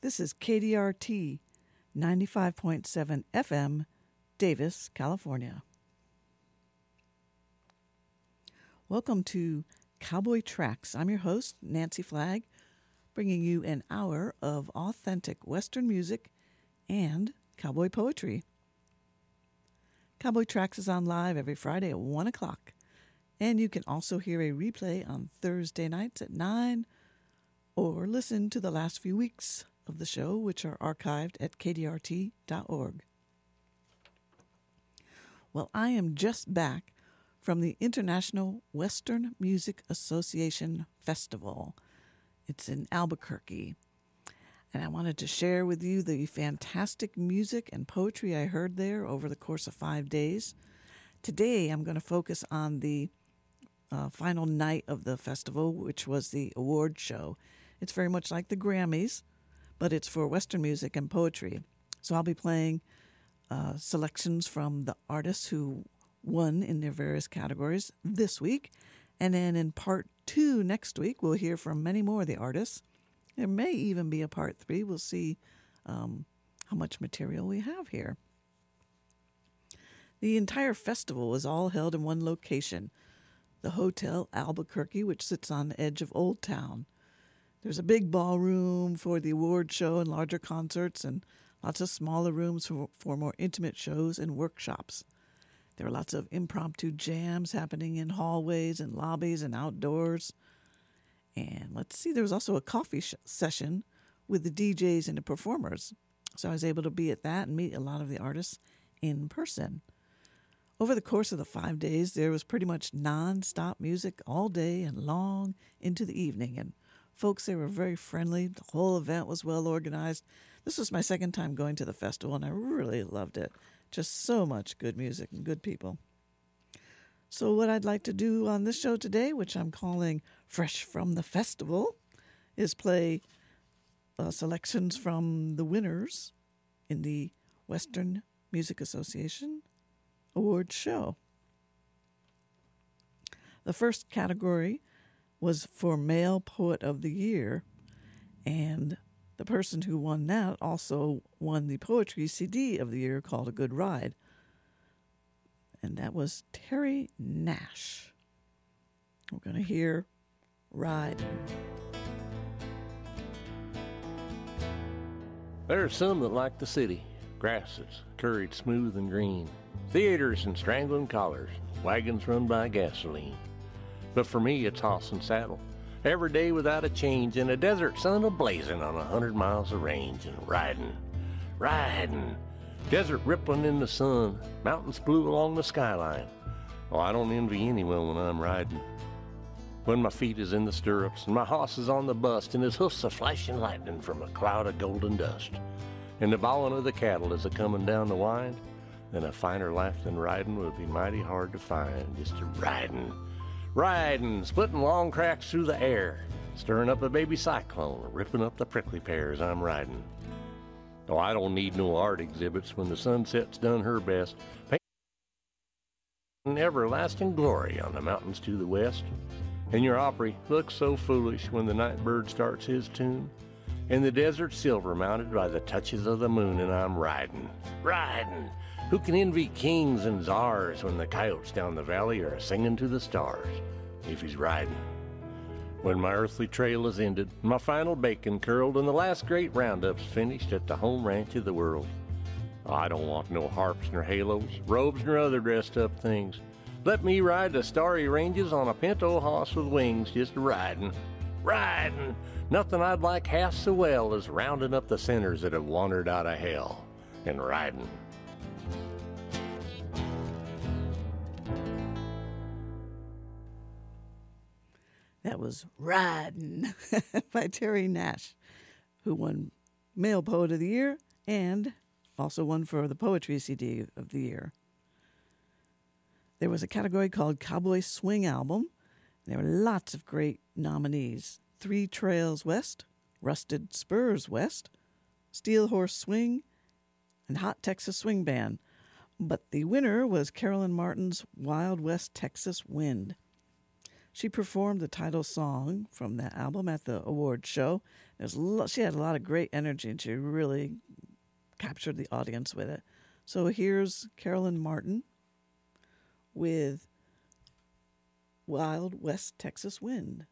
This is KDRT 95.7 FM, Davis, California. Welcome to Cowboy Tracks. I'm your host, Nancy Flagg, bringing you an hour of authentic Western music and cowboy poetry. Cowboy Tracks is on live every Friday at 1 o'clock, and you can also hear a replay on Thursday nights at 9, or listen to the last few weeks of the show, which are archived at kdrt.org. Well, I am just back from the International Western Music Association Festival. It's in Albuquerque. And I wanted to share with you the fantastic music and poetry I heard there over the course of 5 days. Today, I'm going to focus on the final night of the festival, which was the award show. It's very much like the Grammys, but it's for Western music and poetry. So I'll be playing selections from the artists who won in their various categories this week. And then in part 2 next week, we'll hear from many more of the artists. There may even be a part 3. We'll see how much material we have here. The entire festival was all held in one location, the Hotel Albuquerque, which sits on the edge of Old Town. There's a big ballroom for the award show and larger concerts, and lots of smaller rooms for more intimate shows and workshops. There are lots of impromptu jams happening in hallways and lobbies and outdoors. And let's see, there was also a coffee session with the DJs and the performers. So I was able to be at that and meet a lot of the artists in person. Over the course of the 5 days, there was pretty much non-stop music all day and long into the evening. And folks, they were very friendly. The whole event was well organized. This was my second time going to the festival, and I really loved it. Just so much good music and good people. So what I'd like to do on this show today, which I'm calling Fresh from the Festival, is play selections from the winners in the Western Music Association Awards show. The first category was for Male Poet of the Year, and the person who won that also won the Poetry CD of the Year called A Good Ride, and that was Terry Nash. We're going to hear Ride. There are some that like the city, grasses curried smooth and green, theaters and strangling collars, wagons run by gasoline. But for me, it's hoss and saddle, every day without a change, in a desert sun a-blazing on 100 miles of range, and riding, desert rippling in the sun, mountains blue along the skyline. Oh, I don't envy anyone when I'm riding. When my feet is in the stirrups, and my hoss is on the bust, and his hoofs a flashing lightning from a cloud of golden dust, and the bawling of the cattle is a-coming down the wind, then a finer life than riding would be mighty hard to find. Just a riding, splitting long cracks through the air, stirring up a baby cyclone, ripping up the prickly pears. I'm riding. Oh, I don't need no art exhibits when the sunset's done her best, painting everlasting glory on the mountains to the west. And your Opry looks so foolish when the night bird starts his tune, and the desert silver mounted by the touches of the moon, and I'm riding. Who can envy kings and czars when the coyotes down the valley are singing to the stars, if he's riding? When my earthly trail is ended, my final bacon curled, and the last great roundup's finished at the home ranch of the world, I don't want no harps nor halos, robes nor other dressed up things. Let me ride the starry ranges on a pinto hoss with wings, just riding. Nothing I'd like half so well as rounding up the sinners that have wandered out of hell, and riding. That was Riding by Terry Nash, who won Male Poet of the Year and also won for the Poetry CD of the Year. There was a category called Cowboy Swing Album. There were lots of great nominees. Three Trails West, Rusted Spurs West, Steel Horse Swing, and Hot Texas Swing Band. But the winner was Carolyn Martin's Wild West Texas Wind. She performed the title song from that album at the award show. She had a lot of great energy, and she really captured the audience with it. So here's Carolyn Martin with Wild West Texas Wind.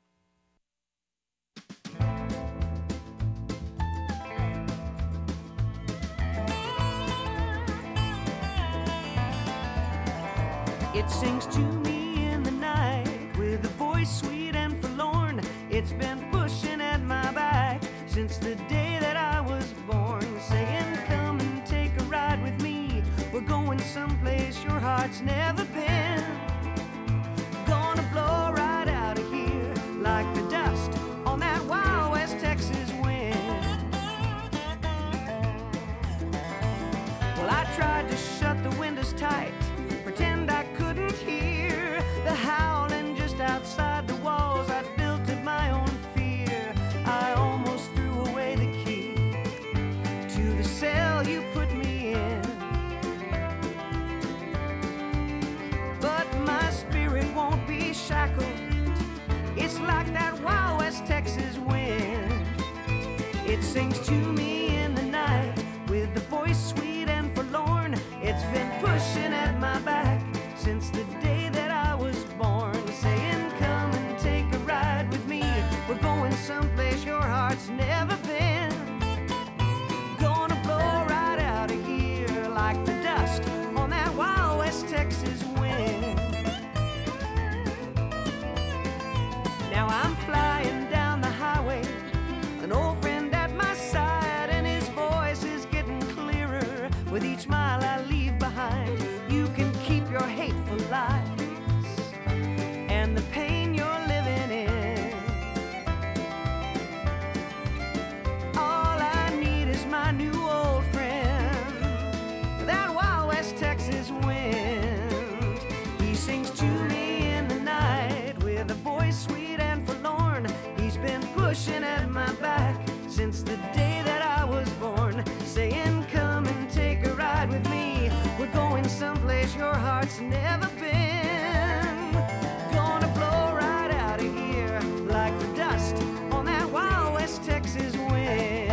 It sings to me in the night with a voice sweet and forlorn. It's been pushing at my back since the day that I was born, saying, come and take a ride with me. We're going someplace your heart's never been. Gonna blow right out of here like the dust on that Wild West Texas wind. Well, I tried to shut the windows tight, pretend I couldn't hear the howling just outside the walls I'd built of my own fear. I almost threw away the key to the cell you put me in, but my spirit won't be shackled. It's like that Wild West Texas wind. It sings to me in the night with the voice sweet and forlorn. It's been pushing at my back since the day that I was born, saying, come and take a ride with me. We're going someplace your heart's never been. Gonna blow right out of here like the dust on that Wild West Texas wind. Now I'm flying down the highway, an old friend at my side, and his voice is getting clearer with each mile I leave behind. You can keep your hateful lies and the pain you're living in. All I need is my new old friend, that Wild West Texas wind. He sings to me in the night with a voice sweet and forlorn. He's been pushing at my back since the day that I was born, saying, come and take a ride with me. We're going someplace your heart's never been. Gonna blow right out of here like the dust on that Wild West Texas wind.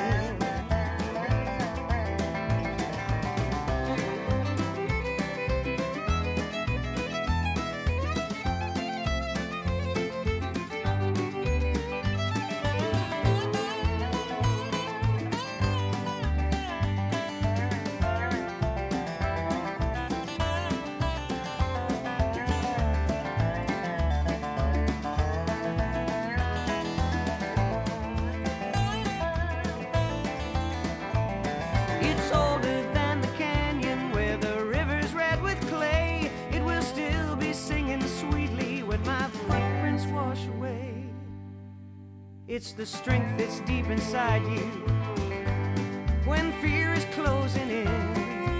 It's older than the canyon where the river's red with clay. It will still be singing sweetly when my footprints wash away. It's the strength that's deep inside you when fear is closing in.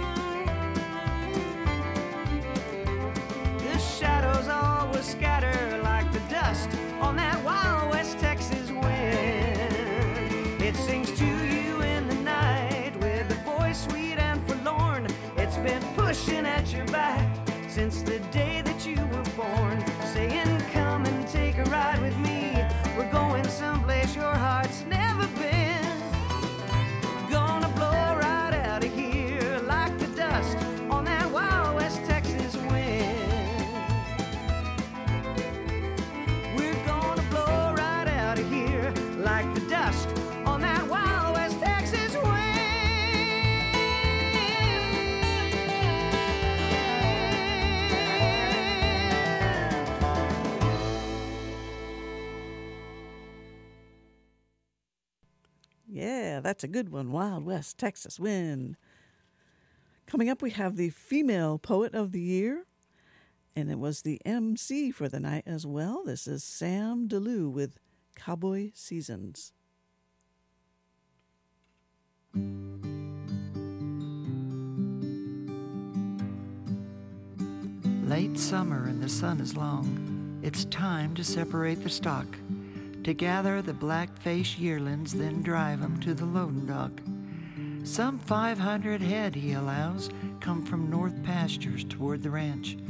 The shadows always scatter like the dust on that Wild West Texas wind. It sings to you in the night with a voice sweet and forlorn. It's been pushing at your back since the day that you were born, saying, come and take a ride with me. We're going someplace your heart's never been. Gonna blow right out of here like the dust on that Wild West Texas wind. We're gonna blow right out of here like the dust on that Wild West Texas wind. Yeah, that's a good one. Wild West Texas wind. Coming up, we have the Female Poet of the Year, and it was the MC for the night as well. This is Sam DeLue with Cowboy Seasons. Late summer and the sun is long. It's time to separate the stock, to gather the black-faced yearlings, then drive 'em to the loading dock. Some 500 head, he allows, come from north pastures toward the ranch.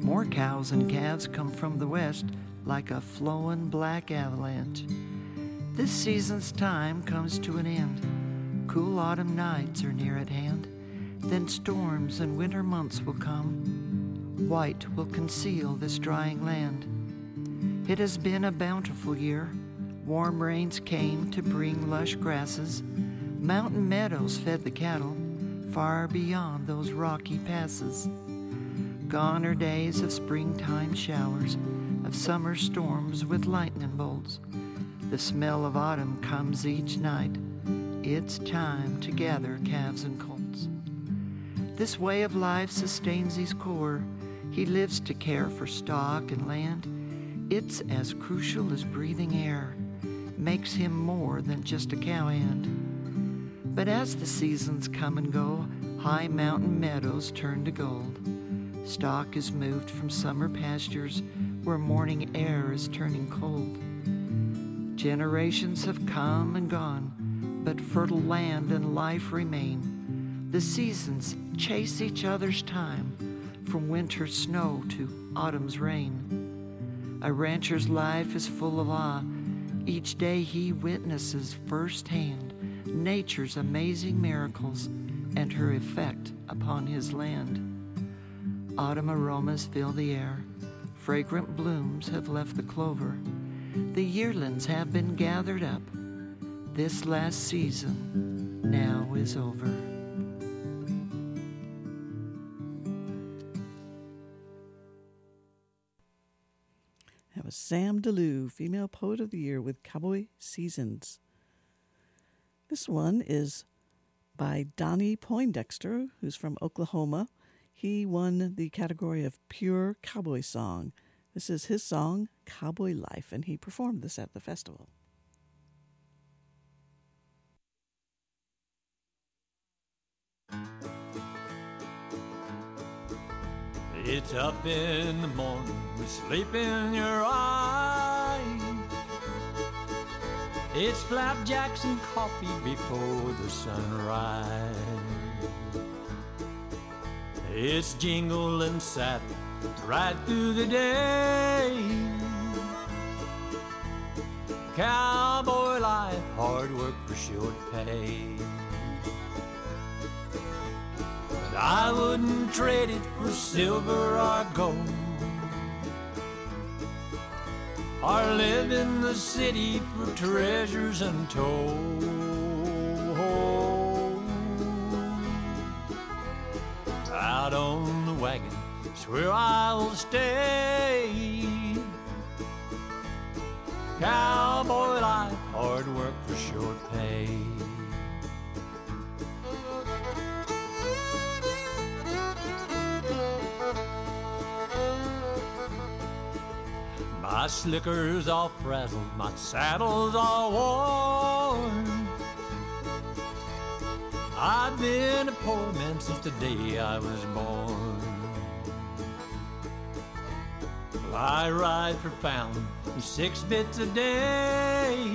More cows and calves come from the west like a flowing black avalanche. This season's time comes to an end. Cool autumn nights are near at hand. Then storms and winter months will come. White will conceal this drying land. It has been a bountiful year. Warm rains came to bring lush grasses. Mountain meadows fed the cattle far beyond those rocky passes. Gone are days of springtime showers, of summer storms with lightning bolts. The smell of autumn comes each night. It's time to gather calves and colts. This way of life sustains his core. He lives to care for stock and land. It's as crucial as breathing air. Makes him more than just a cowhand. But as the seasons come and go, high mountain meadows turn to gold. Stock is moved from summer pastures where morning air is turning cold. Generations have come and gone, but fertile land and life remain. The seasons chase each other's time, from winter's snow to autumn's rain. A rancher's life is full of awe. Each day he witnesses firsthand nature's amazing miracles and her effect upon his land. Autumn aromas fill the air. Fragrant blooms have left the clover. The yearlings have been gathered up. This last season now is over. That was Sam DeLue, Female Poet of the Year with Cowboy Seasons. This one is by Donnie Poindexter, who's from Oklahoma. He won the category of Pure Cowboy Song. This is his song, Cowboy Life, and he performed this at the festival. It's up in the morning with sleep in your eyes. It's flapjacks and coffee before the sunrise. It's jingle and saddle right through the day. Cowboy life, hard work for short pay. But I wouldn't trade it for silver or gold, or live in the city for treasures untold. Out on the wagon, it's where I'll stay. Cowboy life, hard work for short pay. My slicker's all frazzled, my saddle's all worn. I've been a poor man since the day I was born. Well, I ride for pound, 6 bits a day.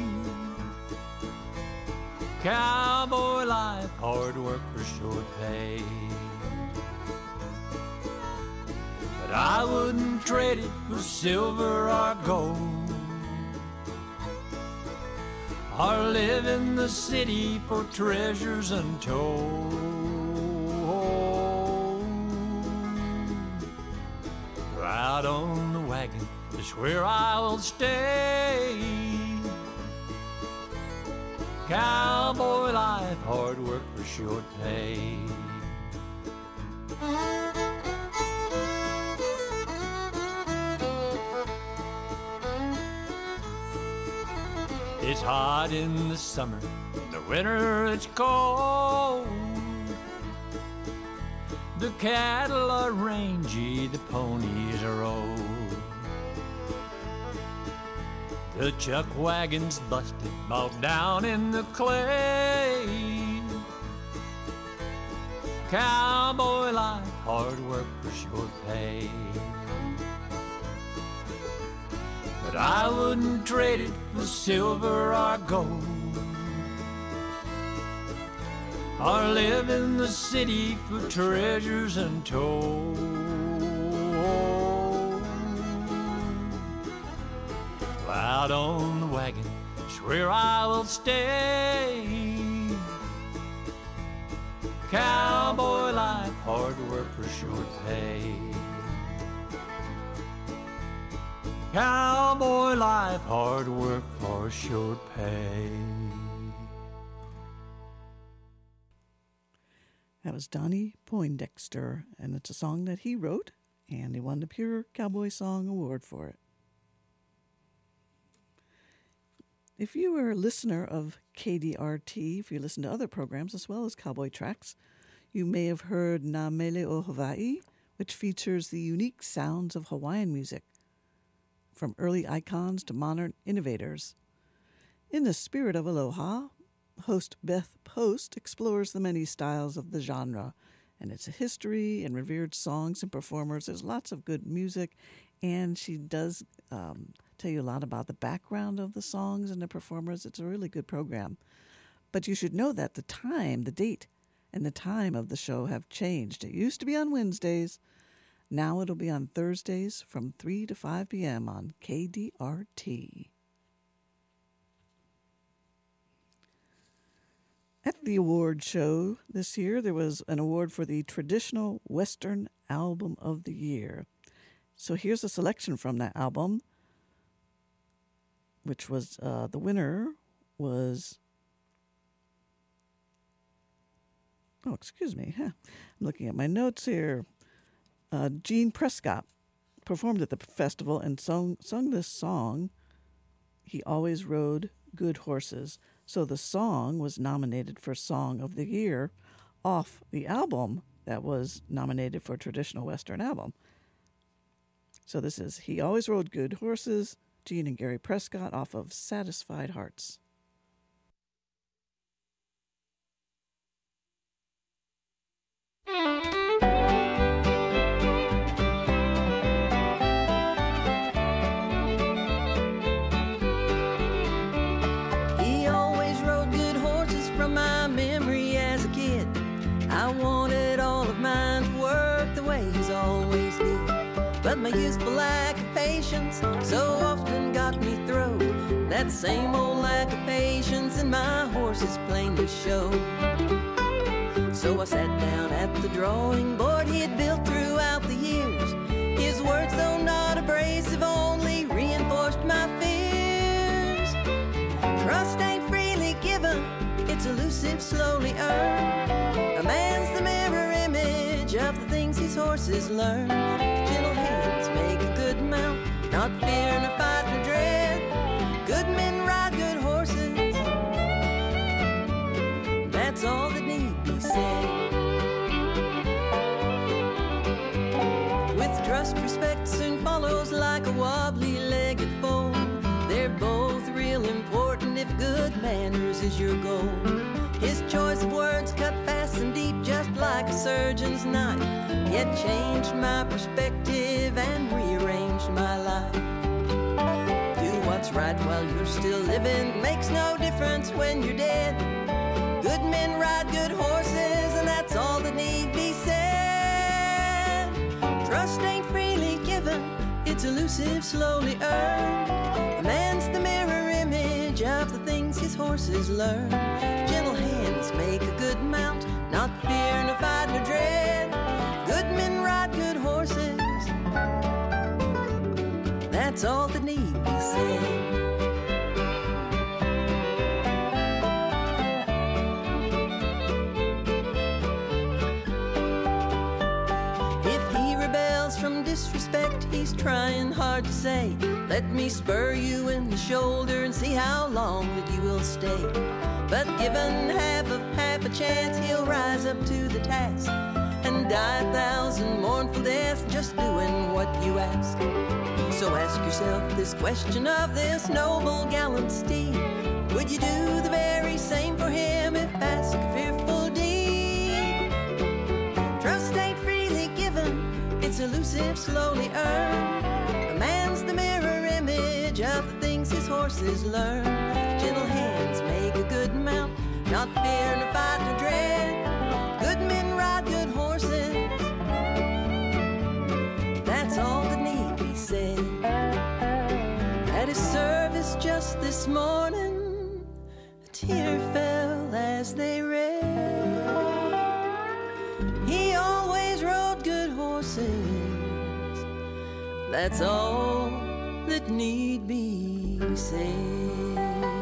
Cowboy life, hard work for short pay. But I wouldn't trade it for silver or gold, or live in the city for treasures untold. Out on the wagon is where I will stay. Cowboy life, hard work for short pay. It's hot in the summer, in the winter it's cold. The cattle are rangy, the ponies are old. The chuck wagon's busted, bogged down in the clay. Cowboy life, hard work for short pay. But I wouldn't trade it for silver or gold, or live in the city for treasures untold. Out on the wagon is where I will stay. Cowboy life, hard work for short pay. Cowboy life, hard work for short pay. That was Donnie Poindexter, and it's a song that he wrote, and he won the Pure Cowboy Song Award for it. If you are a listener of KDRT, if you listen to other programs as well as Cowboy Tracks, you may have heard Na Mele o Hawaii, which features the unique sounds of Hawaiian music, from early icons to modern innovators. In the spirit of aloha, host Beth Post explores the many styles of the genre and its history and revered songs and performers. There's lots of good music, and she does tell you a lot about the background of the songs and the performers. It's a really good program. But you should know that the date, and the time of the show have changed. It used to be on Wednesdays. Now it'll be on Thursdays from 3 to 5 p.m. on KDRT. At the award show this year, there was an award for the Traditional Western Album of the Year. So here's a selection from that album, which was, the winner was, I'm looking at my notes here. Gene Prescott performed at the festival and sung this song, He Always Rode Good Horses. So the song was nominated for Song of the Year off the album that was nominated for Traditional Western Album. So this is He Always Rode Good Horses, Gene and Gary Prescott off of Satisfied Hearts. He always rode good horses from my memory as a kid. I wanted all of mine to work the way he's always did. But my youthful lack of patience so often got me through. That same old lack of patience in my horses plainly showed. So I sat down at the drawing board he had built throughout the years. His words, though not abrasive, only reinforced my fears. Trust ain't freely given, it's elusive, slowly earned. A man's the mirror image of the things his horses learn. Gentle hands make a good mount, not fear nor fight nor dread. Good men ride good horses, that's all that need be said. With trust, respect soon follows like a wobbly-legged foal. They're both real important if good manners is your goal. His choice of words cut fast and deep just like a surgeon's knife, yet changed my perspective and rearranged my life. Do what's right while you're still living, makes no difference when you're dead. Good men ride good horses, and that's all that need be said. Trust ain't freely given, it's elusive, slowly earned. A man's the mirror image of the things his horses learn. Gentle hands make a good mount, not fear nor fight nor dread. Good men ride good horses, that's all that need be said. From disrespect, he's trying hard to say, let me spur you in the shoulder and see how long that you will stay. But given half a chance, he'll rise up to the task and die 1,000 mournful deaths just doing what you ask. So ask yourself this question of this noble gallant steed: would you do the very same for him if asked a fearful deed? Trust ain't freely given, it's elusive, slowly earned. A man's the mirror image of the things his horses learn. Gentle hands make a good mount, not fear nor fight nor dread. Good men ride good horses, that's all that need be said. That is served noticed just this morning a tear fell as they read. He always rode good horses. That's all that need be said.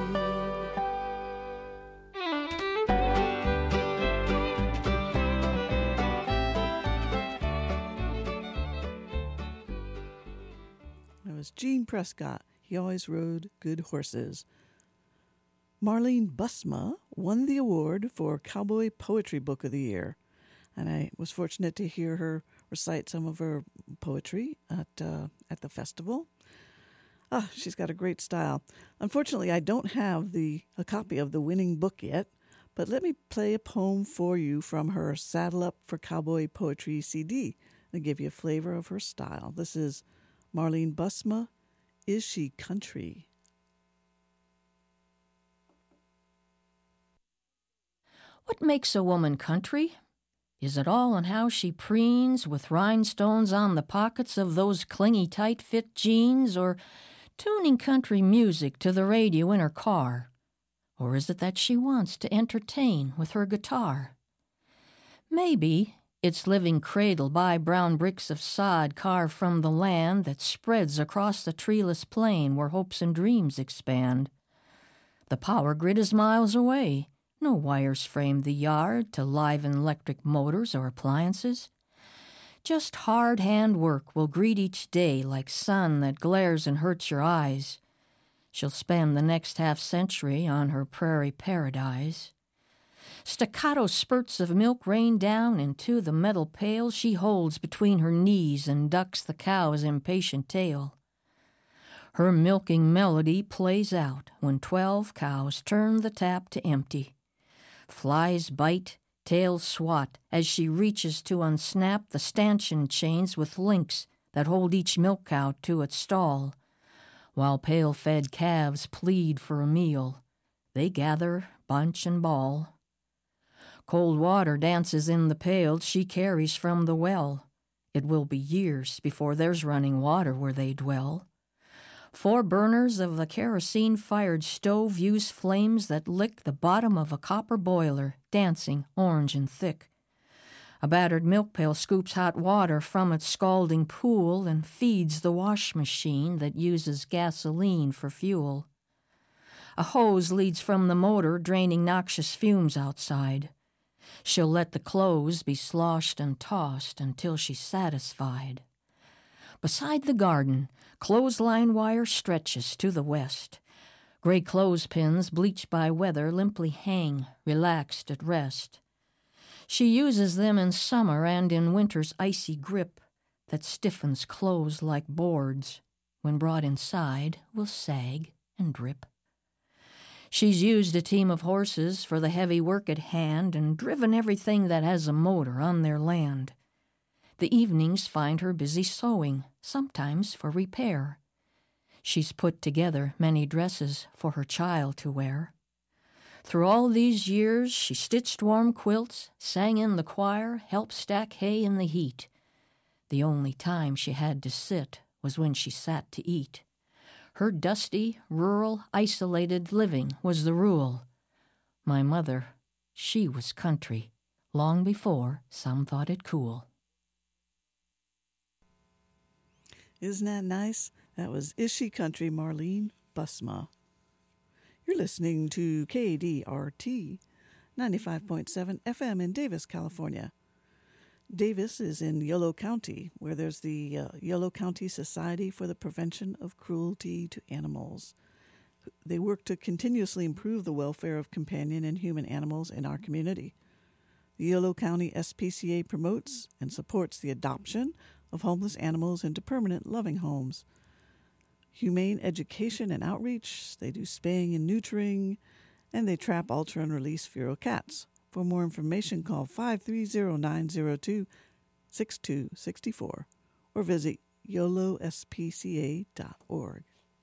That was Gene Prescott. He always rode good horses. Marlene Busma won the award for Cowboy Poetry Book of the Year. And I was fortunate to hear her recite some of her poetry at the festival. She's got a great style. Unfortunately, I don't have a copy of the winning book yet, but let me play a poem for you from her Saddle Up for Cowboy Poetry CD and give you a flavor of her style. This is Marlene Busma, Is She Country? What makes a woman country? Is it all in how she preens with rhinestones on the pockets of those clingy tight-fit jeans, or tuning country music to the radio in her car? Or is it that she wants to entertain with her guitar? Maybe it's living cradled by brown bricks of sod carved from the land that spreads across the treeless plain where hopes and dreams expand. The power grid is miles away. No wires frame the yard to liven electric motors or appliances. Just hard hand work will greet each day like sun that glares and hurts your eyes. She'll spend the next half-century on her prairie paradise. Staccato spurts of milk rain down into the metal pail she holds between her knees and ducks the cow's impatient tail. Her milking melody plays out when 12 cows turn the tap to empty. Flies bite, tails swat as she reaches to unsnap the stanchion chains with links that hold each milk cow to its stall. While pail-fed calves plead for a meal, they gather, bunch, and ball. Cold water dances in the pail she carries from the well. It will be years before there's running water where they dwell. 4 burners of the kerosene-fired stove use flames that lick the bottom of a copper boiler, dancing orange and thick. A battered milk pail scoops hot water from its scalding pool and feeds the wash machine that uses gasoline for fuel. A hose leads from the motor, draining noxious fumes outside. She'll let the clothes be sloshed and tossed until she's satisfied. Beside the garden, clothesline wire stretches to the west. Gray clothespins, bleached by weather, limply hang, relaxed at rest. She uses them in summer and in winter's icy grip that stiffens clothes like boards. When brought inside, will sag and drip. She's used a team of horses for the heavy work at hand and driven everything that has a motor on their land. The evenings find her busy sewing, sometimes for repair. She's put together many dresses for her child to wear. Through all these years, she stitched warm quilts, sang in the choir, helped stack hay in the heat. The only time she had to sit was when she sat to eat. Her dusty, rural, isolated living was the rule. My mother, she was country, long before some thought it cool. Isn't that nice? That was Is She Country, Marlene Busma. You're listening to KDRT, 95.7 FM in Davis, California. Davis is in Yolo County, where there's the Yolo County Society for the Prevention of Cruelty to Animals. They work to continuously improve the welfare of companion and human animals in our community. The Yolo County SPCA promotes and supports the adoption of homeless animals into permanent loving homes. Humane education and outreach, they do spaying and neutering, and they trap, alter, and release feral cats. For more information, call 530-902-6264 or visit yolospca.org.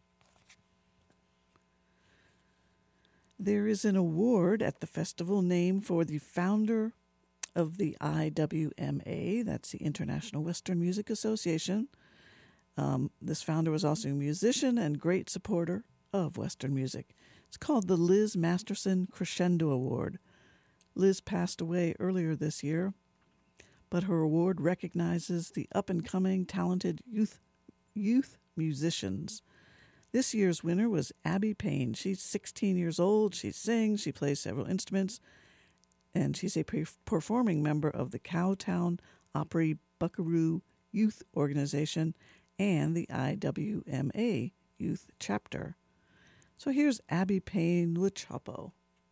There is an award at the festival named for the founder of the IWMA, that's the International Western Music Association. This founder was also a musician and great supporter of Western music. It's called the Liz Masterson Crescendo Award. Liz passed away earlier this year, but her award recognizes the up-and-coming talented youth musicians. This year's winner was Abby Payne. She's 16 years old. She sings, she plays several instruments, and she's a performing member of the Cowtown Opry Buckaroo Youth Organization and the IWMA Youth Chapter. So here's Abby Payne with Chapo.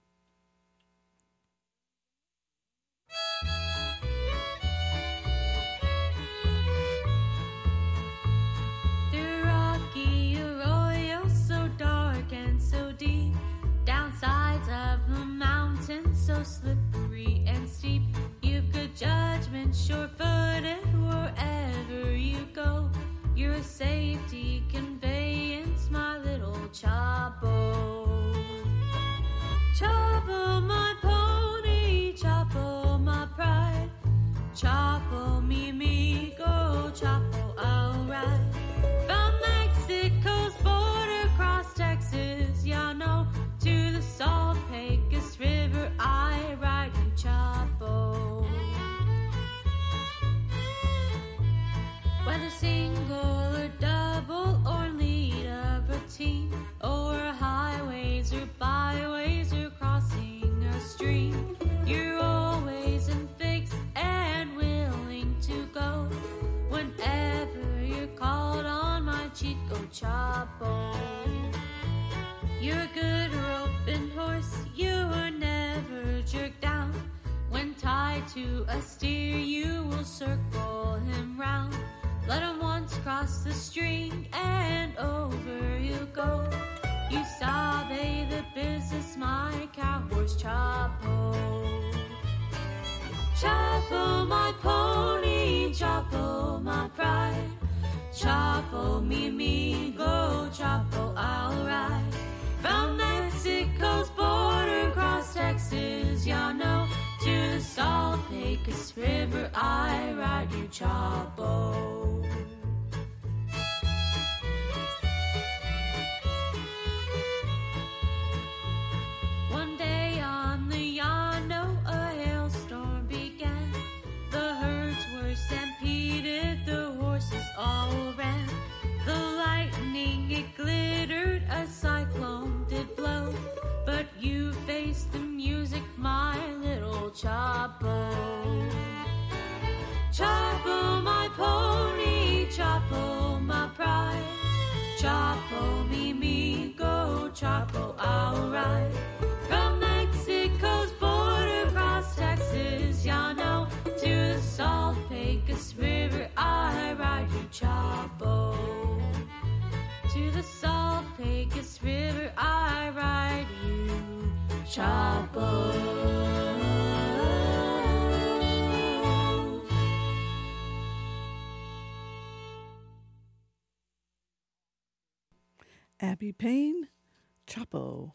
The rocky arroyo, so dark and so deep, downsides of the mountain, so slippery and steep. You've good judgment, sure-footed wherever you go. You're a safety conveyance, my little Chapo. Chapo, my pony, Chapo, my pride. Chapo, mi amigo, Chapo, I'll ride. From Mexico's border, across Texas, y'all know, to the Salt Pecos River, I ride you, Chapo. Whether single or double or lead of a team, over highways or byways or crossing a stream, you're always in fix and willing to go whenever you're called on, my Chico Chapo. You're a good roping horse, you are never jerked down. When tied to a steer, you will circle him round. Let him once cross the stream and over he'll go. You sabe the business, my cowhorse Chapo. Chapo, my pony, Chapo, my pride. Chapo, mi amigo, Chapo, I'll ride. From Mexico's border, across Texas, y'all know, to the Salt Pecos River, I ride you, Chapo. One day on the Llano, a hailstorm began. The herds were stampeded, the horses all ran. The lightning, it glittered, a cyclone did blow. But you faced the music, my little Chapo. Chapo, my pony, Chapo, my pride. Chapo, mi amigo, Chapo, I'll ride. From Mexico's border, across Texas, y'all know, to the Salt Pecos River, I ride you, Chapo. To the Salt Pecos River, I ride you, Chapo. Abby Payne, Chapo.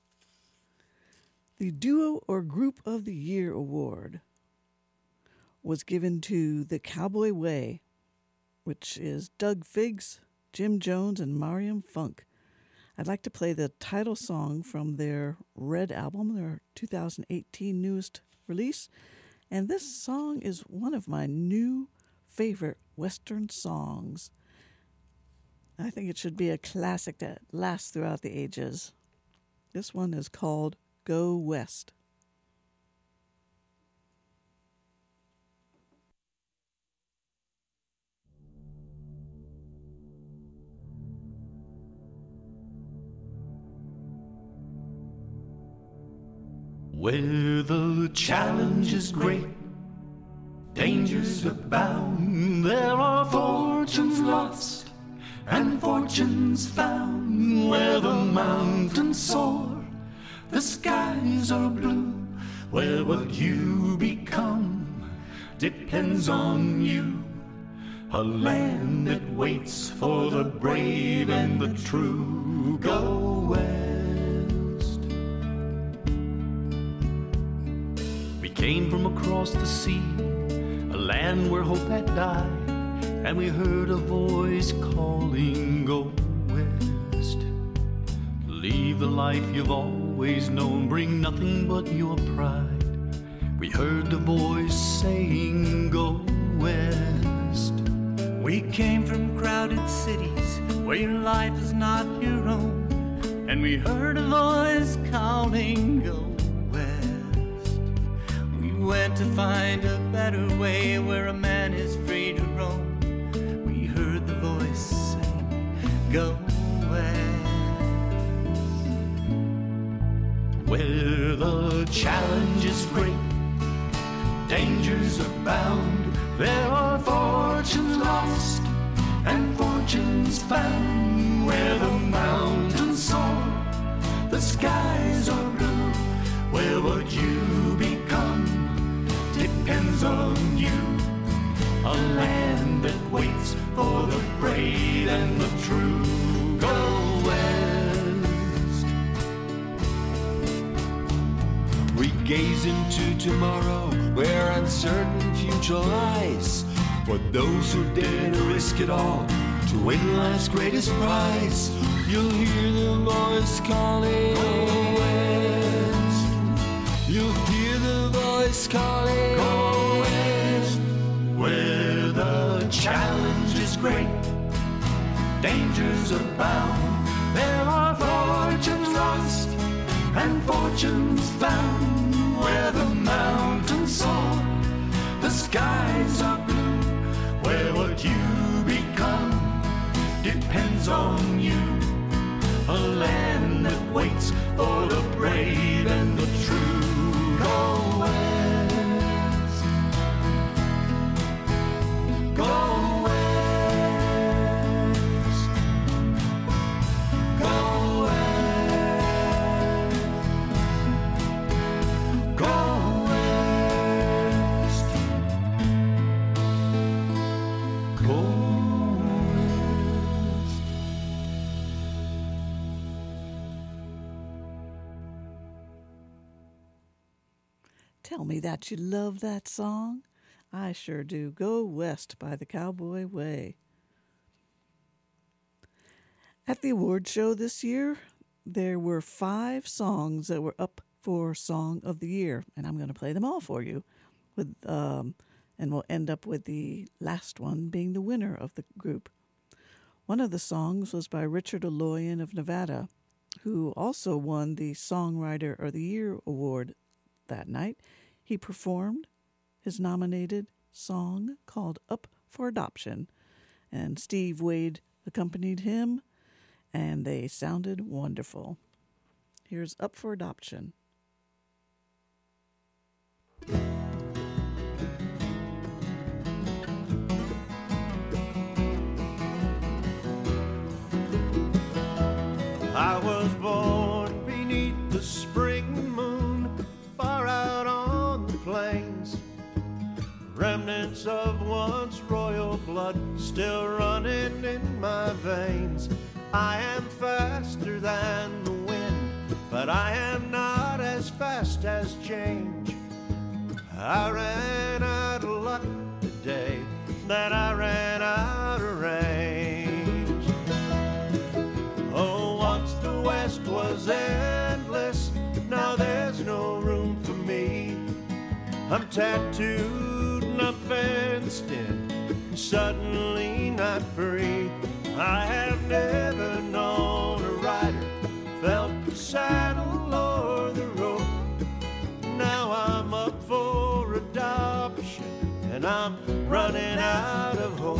The Duo or Group of the Year award was given to The Cowboy Way, which is Doug Figgs, Jim Jones, and Mariam Funk. I'd like to play the title song from their Red album, their 2018 newest release. And this song is one of my new favorite Western songs. I think it should be a classic that lasts throughout the ages. This one is called Go West. Where the challenge is great, dangers abound, there are fortunes lost and fortunes found. Where the mountains soar, the skies are blue, where what you become depends on you. A land that waits for the brave and the true. Go west. We came from across the sea, a land where hope had died, and we heard a voice calling, go west. leave the life you've always known, bring nothing but your pride. We heard the voice saying, go west. We came from crowded cities where your life is not your own, and we heard a voice calling, go west. We went to find a better way where a man is free to roam. We heard the voice saying, go west. Where the challenge is great, dangers abound. There are fortunes lost and fortunes found. Where the mountains soar, the skies are blue. Where what you become depends on you. A land that waits for the brave and the true. Go west. We gaze into tomorrow where uncertain future lies. For those who dare to risk it all to win life's greatest prize, you'll hear the voice calling, go west. You'll hear the voice calling, go west. Where the challenge is great, dangers abound. There are fortunes lost and fortunes found. Where the mountains soar, the skies are blue. Where what you become depends on you. A land that waits for the brave and the true. Go west. Go west. Go west. Go west. Go west. Tell me that you love that song. I sure do. Go West by the Cowboy Way. At the award show this year, there were 5 songs that were up for Song of the Year, and I'm going to play them all for you. And we'll end up with the last one being the winner of the group. One of the songs was by Richard Aloyan of Nevada, who also won the Songwriter of the Year award that night. He performed his nominated song called Up for Adoption, and Steve Wade accompanied him, and they sounded wonderful. Here's Up for Adoption. I was born beneath the spring moon, far out on the plains. Remnants of once royal blood still running in my veins. I am faster than the wind, but I am not as fast as change. I ran out of luck the day that I ran out of range. Oh, once the West was endless, now there's no room for me. I'm tattooed and I'm fenced in, suddenly not free. I have never known a rider, felt the saddle or the rope. Now I'm up for adoption and I'm running out of hope.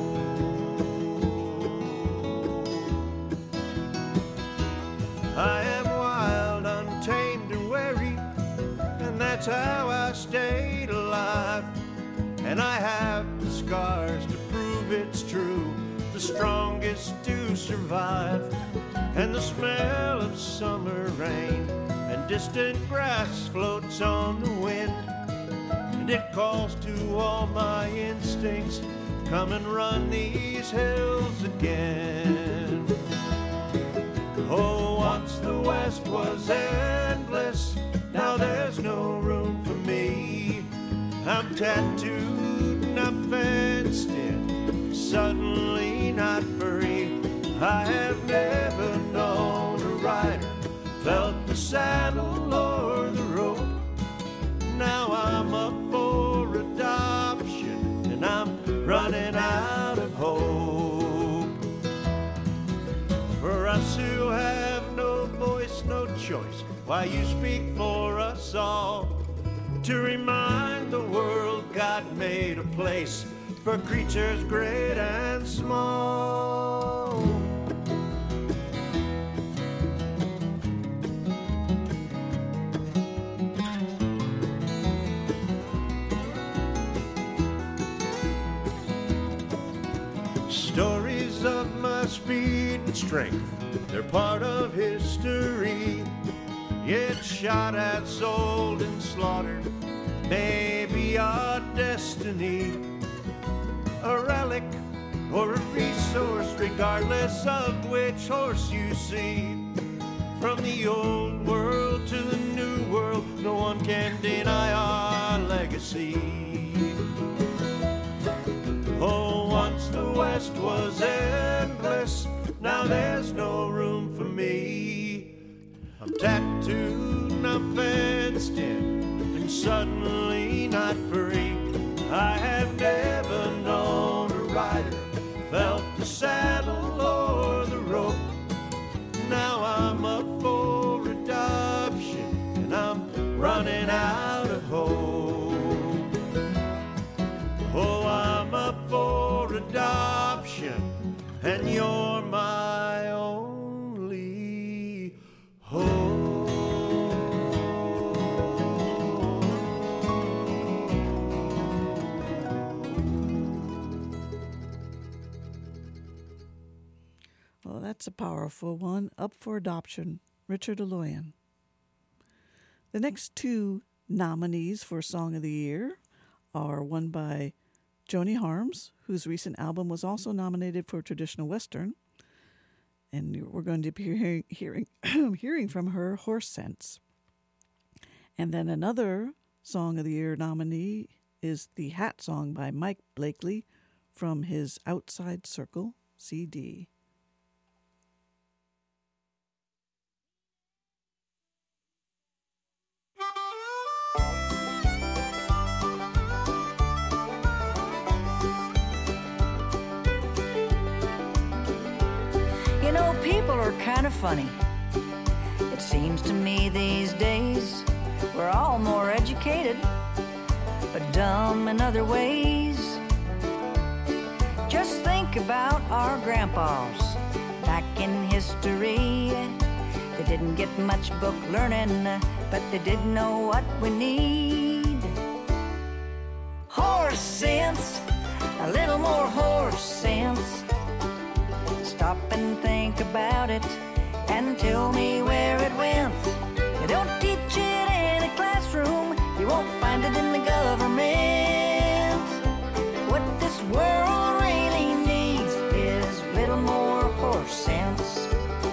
I am wild, untamed and wary, and that's how I stayed alive. And I have the scars to prove it's true, the strongest to survive. And the smell of summer rain and distant grass floats on the wind, and it calls to all my instincts, come and run these hills again. Oh, once the West was endless, now there's no room for me. I'm tattooed and I'm fenced in, suddenly not free. I have never known a rider, the saddle or the rope. Now I'm up for adoption, and I'm running out of hope. For us who have no voice, no choice, why you speak for us all, to remind the world God made a place for creatures great and small. Stories of my speed and strength, they're part of history. Yet shot at, sold, and slaughtered may be our destiny. A relic or a resource, regardless of which horse you see. From the old world to the new world, no one can deny our legacy. Oh, once the West was endless, now there's no room for me. I'm tattooed and I'm fenced in, and suddenly not free. I have never known a rider, felt the saddle or the rope. Now I'm up for adoption, and I'm running out of hope. Oh, I'm up for adoption, and you're my only hope. Well, that's a powerful one. Up for Adoption, Richard Aloyan. The next two nominees for Song of the Year are one by Joni Harms, whose recent album was also nominated for Traditional Western. And we're going to be hearing from her, Horse Sense. And then another Song of the Year nominee is the Hat Song by Mike Blakely from his Outside Circle CD. You know, people are kind of funny. It seems to me these days we're all more educated, but dumb in other ways. Just think about our grandpas back in history. They didn't get much book learning, but they did know what we need. Horse sense, a little more horse sense. Stop and think about it and tell me where it went. They don't teach it in a classroom, you won't find it in the government. What this world really needs is a little more horse sense.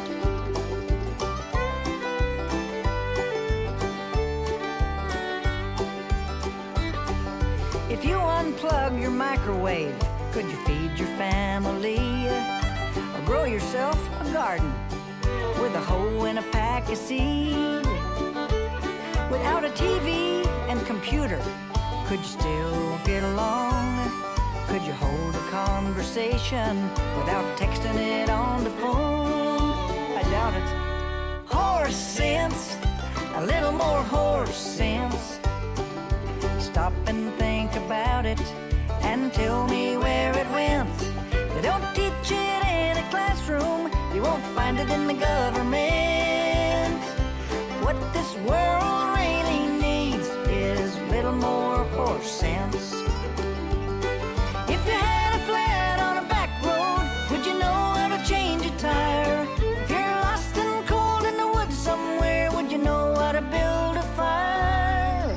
If you unplug your microwave, could you feed your family? Or grow yourself a garden with a hoe and a pack of seed? Without a TV and computer, could you still get along? Could you hold a conversation without texting it on the phone? I doubt it. Horse sense, a little more horse sense. Stop and think about it and tell me where it went. They don't teach it in a classroom, you won't find it in the government. What this world really needs is a little more horse sense. If you had a flat on a back road, would you know how to change a tire? If you're lost and cold in the woods somewhere, would you know how to build a fire?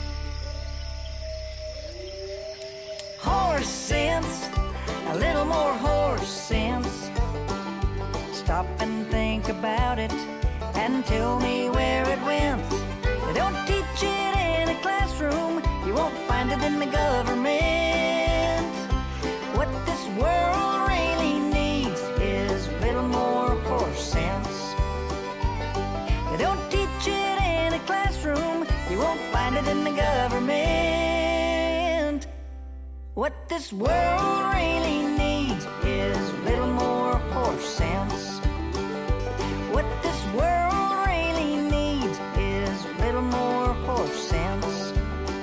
Horse sense, a little more horse sense. Stop and think about it and tell me where it went. They don't teach it in a classroom, you won't find it in the government. What this world really needs is a little more horse sense. They don't teach won't find it in the government. What this world really needs is a little more horse sense. What this world really needs is a little more horse sense.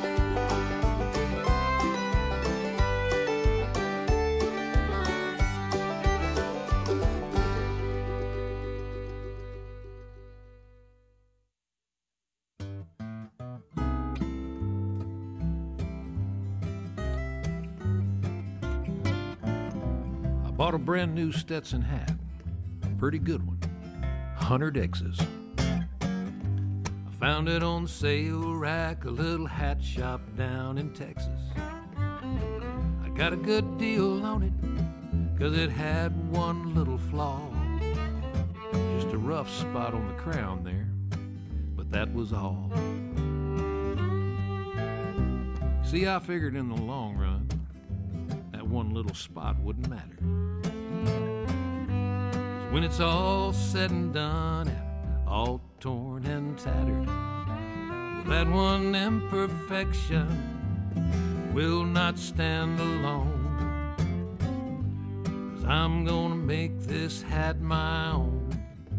Bought a brand new Stetson hat, pretty good one, 100 X's. I found it on the sale rack, a little hat shop down in Texas. I got a good deal on it, 'cause it had one little flaw. Just a rough spot on the crown there, but that was all. See, I figured in the long run, that one little spot wouldn't matter. When it's all said and done, all torn and tattered, well, that one imperfection will not stand alone. 'Cause I'm gonna make this hat my own.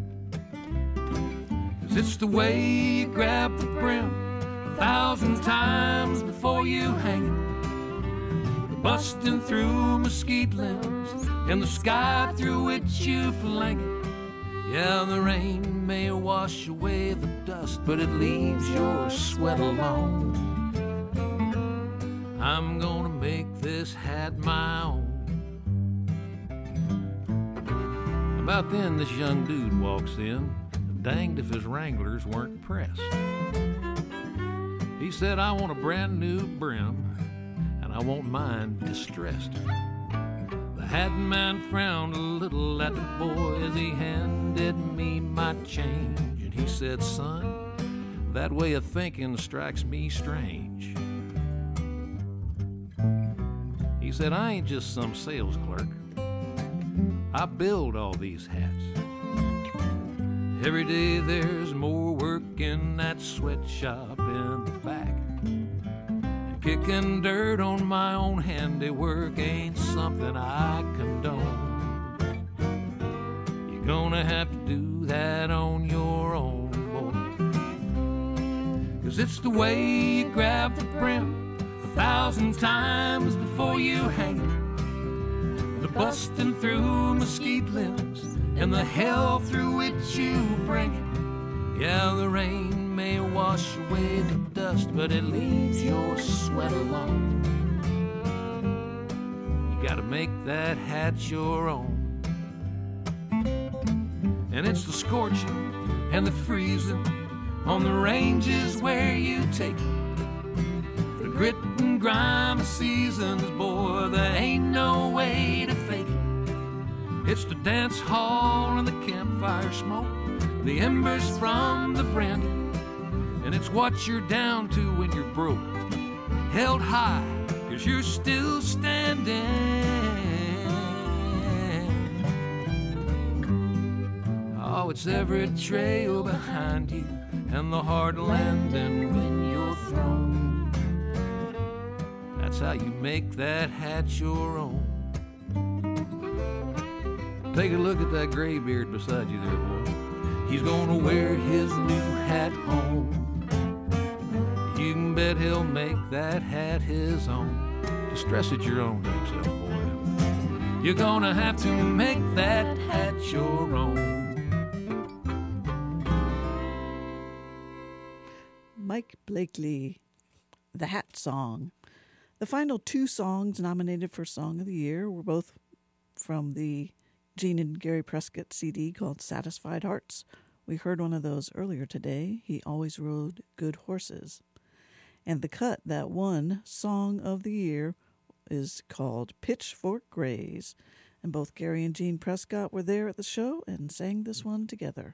'Cause it's the way you grab the brim 1,000 times before you hang it, busting through mesquite limbs in the sky through which you fling it. Yeah, the rain may wash away the dust, but it leaves your sweat alone. I'm gonna make this hat my own. About then, this young dude walks in, danged if his wranglers weren't pressed. He said, I want a brand new brim, and I want mine distressed. The hat man frowned a little at the boy as he handed me my change, and he said, son, that way of thinking strikes me strange. He said, I ain't just some sales clerk. I build all these hats. Every day there's more work in that sweatshop in the back. Kicking dirt on my own handiwork ain't something I condone. You're gonna have to do that on your own, boy. 'Cause it's the way you grab the brim 1,000 times before you hang it, the busting through mesquite limbs and the hell through which you bring it. Yeah, the rain may wash away the dust, but it leaves your sweat alone. You gotta make that hat your own. And it's the scorching and the freezing on the ranges where you take it. The grit and grime of seasons, boy, there ain't no way to fake it. It's the dance hall and the campfire smoke, the embers from the brandy, and it's what you're down to when you're broke, held high, 'cause you're still standing. Oh, it's every trail behind you and the hard landing when you're thrown. That's how you make that hat your own. Take a look at that graybeard beside you there, boy. He's gonna wear his new hat home. You can bet he'll make that hat his own. Just dress it your own damn self, boy. You're gonna have to make that hat your own. Mike Blakely, The Hat Song. The final two songs nominated for Song of the Year were both from the Gene and Gary Prescott CD called Satisfied Hearts. We heard one of those earlier today. He always rode good horses. And the cut that won Song of the Year is called Pitchfork Grays. And both Gary and Gene Prescott were there at the show and sang this one together.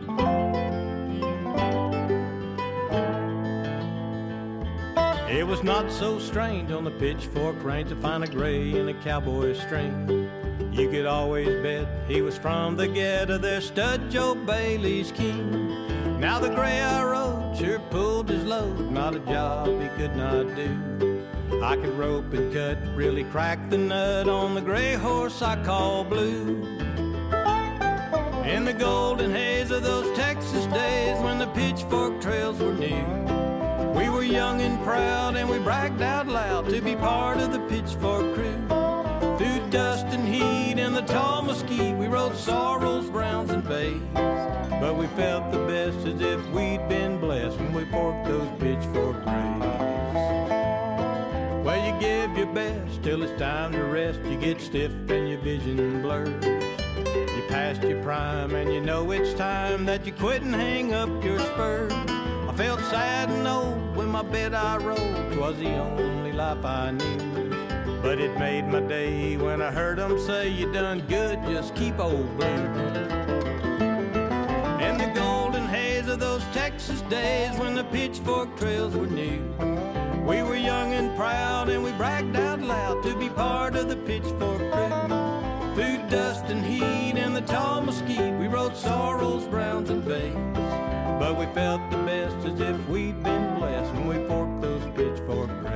It was not so strange on the Pitchfork Range to find a gray in a cowboy string. You could always bet he was from the ghetto, their stud Joe Bailey's king. Now the gray I rode sure pulled his load, not a job he could not do. I could rope and cut, really crack the nut on the gray horse I call Blue. In the golden haze of those Texas days when the Pitchfork trails were new, we were young and proud and we bragged out loud to be part of the Pitchfork crew. Through dust and heat and the tall mesquite, we rode sorrels, browns, and bays. But we felt the best as if we'd been blessed when we forked those Pitchfork grays. Well, you give your best till it's time to rest. You get stiff and your vision blurs. You passed your prime and you know it's time that you quit and hang up your spurs. I felt sad and old when my bed I rolled. 'Twas the only life I knew. But it made my day when I heard them say, you done good, just keep old Blue. In the golden haze of those Texas days when the Pitchfork trails were new, we were young and proud and we bragged out loud to be part of the Pitchfork crew. Through dust and heat and the tall mesquite, we rode sorrels, browns, and bays. But we felt the best as if we'd been blessed when we forked those Pitchfork grays.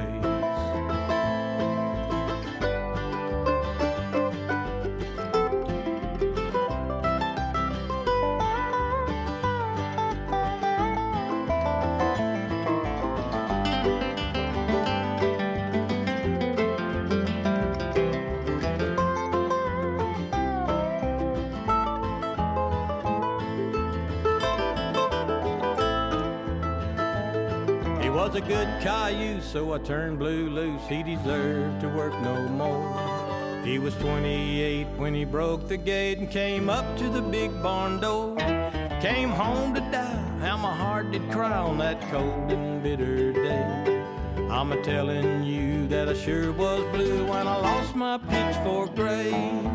Was a good cayuse, so I turned Blue loose. He deserved to work no more. He was 28 when he broke the gate and came up to the big barn door. Came home to die, how my heart did cry on that cold and bitter day. I'm a-telling you that I sure was blue when I lost my Pitchfork gray.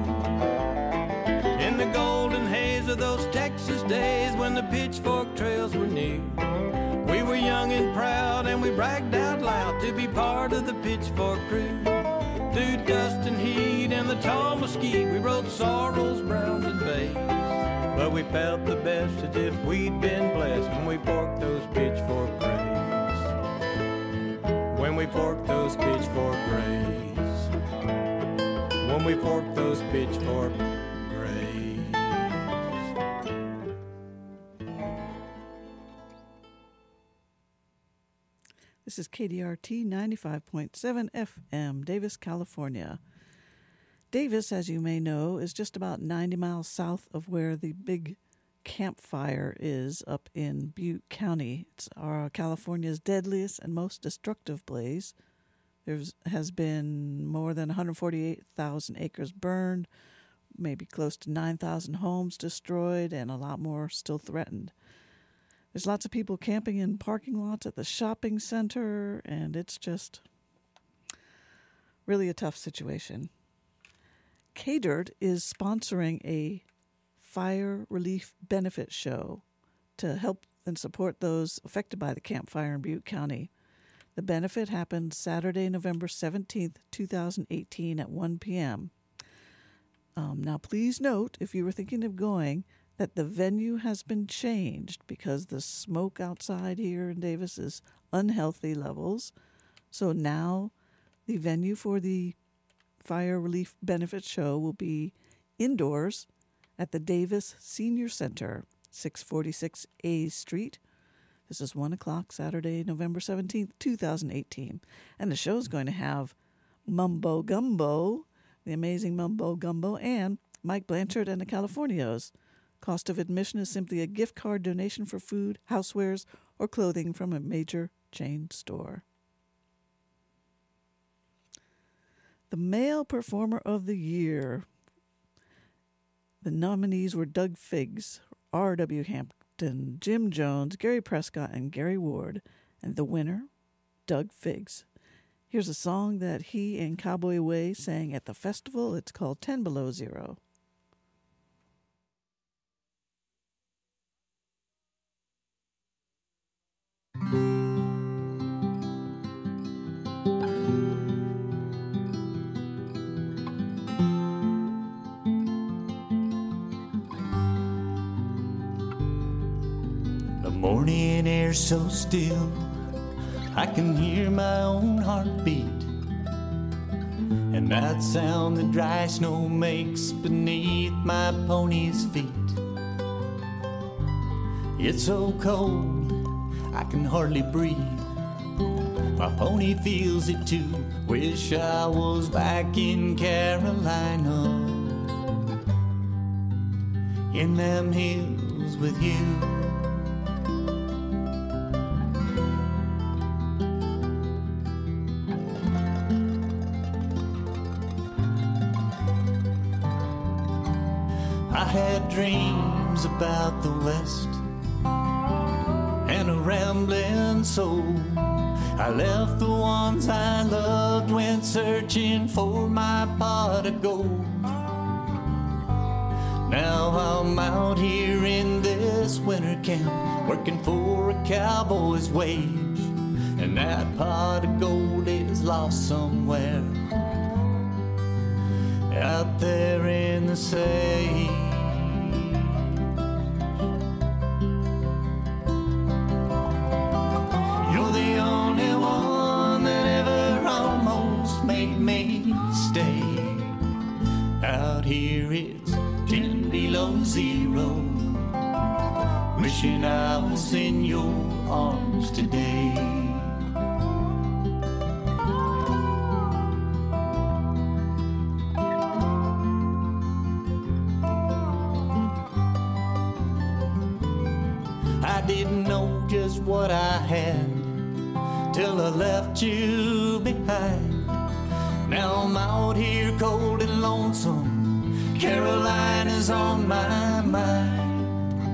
In the golden haze of those Texas days when the Pitchfork trails were new, we were young and proud and we bragged out loud to be part of the Pitchfork crew. Through dust and heat and the tall mesquite, we rode sorrels, browns, and bays. But we felt the best as if we'd been blessed when we forked those Pitchfork grays. When we forked those Pitchfork grays. When we forked those Pitchfork grays. This is KDRT 95.7 FM, Davis, California. Davis, as you may know, is just about 90 miles south of where the big campfire is up in Butte County. It's California's deadliest and most destructive blaze. There has been more than 148,000 acres burned, maybe close to 9,000 homes destroyed, and a lot more still threatened. There's lots of people camping in parking lots at the shopping center, and it's just really a tough situation. KDIRT is sponsoring a fire relief benefit show to help and support those affected by the campfire in Butte County. The benefit happened Saturday, November 17th, 2018 at 1 p.m. Now, please note, if you were thinking of going, that the venue has been changed because the smoke outside here in Davis is unhealthy levels. So now the venue for the Fire Relief Benefit Show will be indoors at the Davis Senior Center, 646 A Street. This is 1 o'clock Saturday, November 17th, 2018. And the show is going to have Mumbo Gumbo, the amazing Mumbo Gumbo, and Mike Blanchard and the Californios. Cost of admission is simply a gift card donation for food, housewares, or clothing from a major chain store. The Male Performer of the Year. The nominees were Doug Figgs, R.W. Hampton, Jim Jones, Gary Prescott, and Gary Ward. And the winner, Doug Figgs. Here's a song that he and Cowboy Way sang at the festival. It's called 10 Below Zero. morning air so still, I can hear my own heartbeat, and that sound the dry snow makes beneath my pony's feet. It's so cold, I can hardly breathe. My pony feels it too. Wish I was back in Carolina, in them hills with you. I had dreams about the West and a rambling soul. I left the ones I loved, went searching for my pot of gold. Now I'm out here in this winter camp, working for a cowboy's wage, and that pot of gold is lost somewhere out there in the sage. You're the only one that ever almost made me stay. Out here it's 10 below zero, wishing I was in your arms today. I didn't know just what I had till I left you behind. Now I'm out here cold and lonesome, Carolina's on my mind.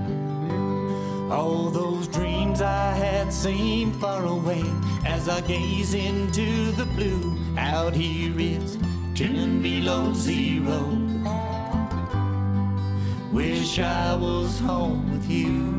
All those dreams I had seem far away as I gaze into the blue. Out here it's 10 below zero, wish I was home with you.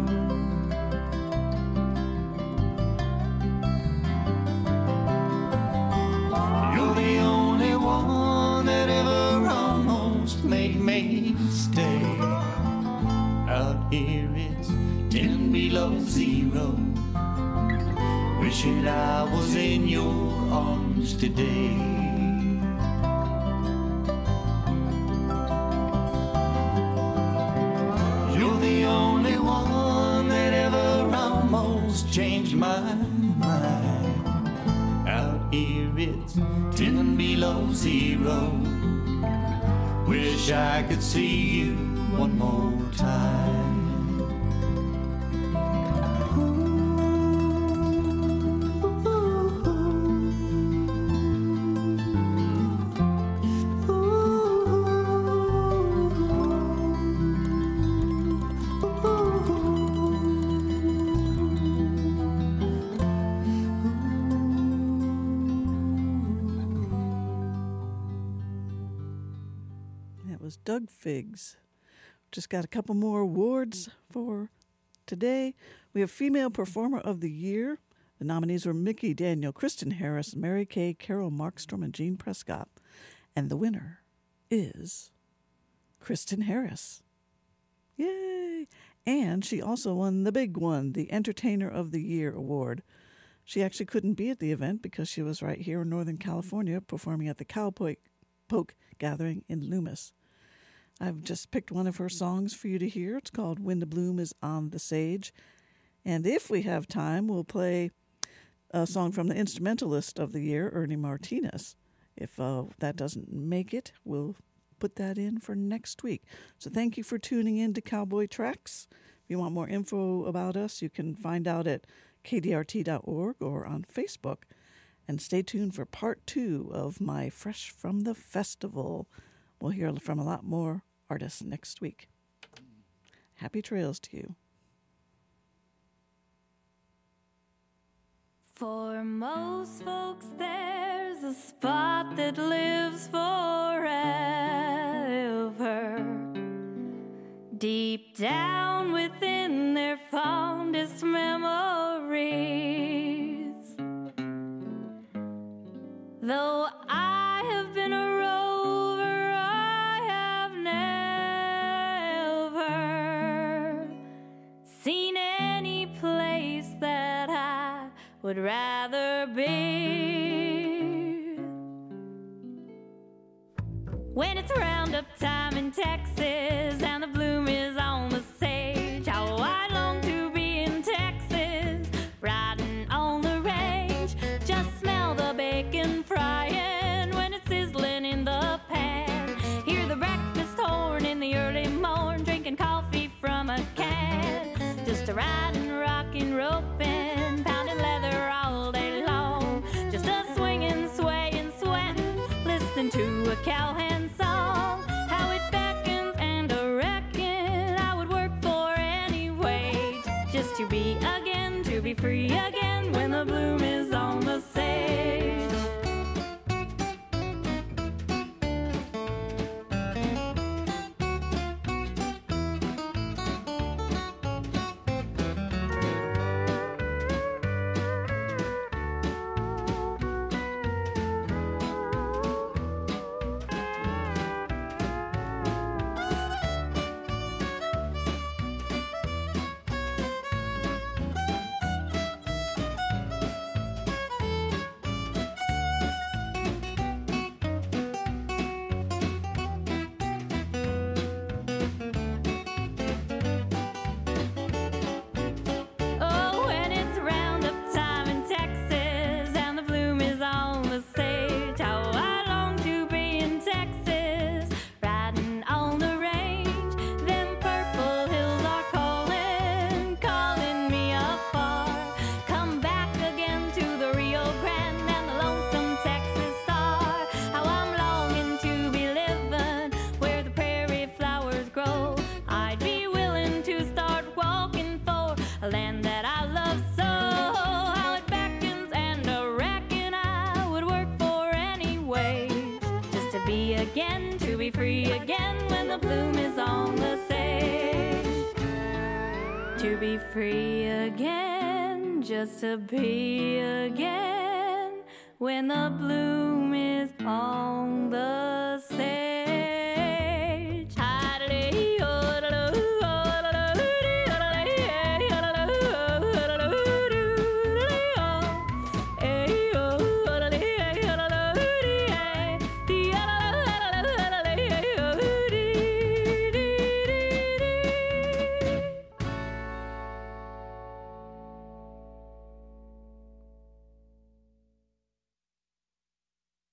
You're the only one that ever almost made me stay. Out here it's 10 below zero, wishing I was in your arms today. You're the only one that ever almost changed my mind. Out here it's 10 below zero, wish I could see you one more time. Doug Figs. Just got a couple more awards for today. We have Female Performer of the Year. The nominees were Mickey Daniel, Kristen Harris, Mary Kay, Carol Markstrom, and Jean Prescott. And the winner is Kristen Harris. Yay! And she also won the big one, the Entertainer of the Year award. She actually couldn't be at the event because she was right here in Northern California performing at the Cowpoke Gathering in Loomis. I've just picked one of her songs for you to hear. It's called When the Bloom is on the Sage. And if we have time, we'll play a song from the Instrumentalist of the Year, Ernie Martinez. If that doesn't make it, we'll put that in for next week. So thank you for tuning in to Cowboy Tracks. If you want more info about us, you can find out at kdrt.org or on Facebook. And stay tuned for part 2 of my Fresh from the Festival. We'll hear from a lot more artists next week. Happy trails to you. For most folks, there's a spot that lives forever, deep down within their fondest memories. Though I have been a rover, I have never seen any place would rather be. When it's roundup time in Texas and the bloom is on the sage, how I long to be in Texas, riding on the range. Just smell the bacon frying when it's sizzling in the pan. Hear the breakfast horn in the early morn, drinking coffee from a can. Just a riding, rocking, roping, pounding leather all day long. Just a swinging, swaying, sweating, listening to a cowhand song. How it beckons and I reckon I would work for any wage, just to be again, to be free again when the bloom is on the sage. Free again, just to be again when the bloom is on the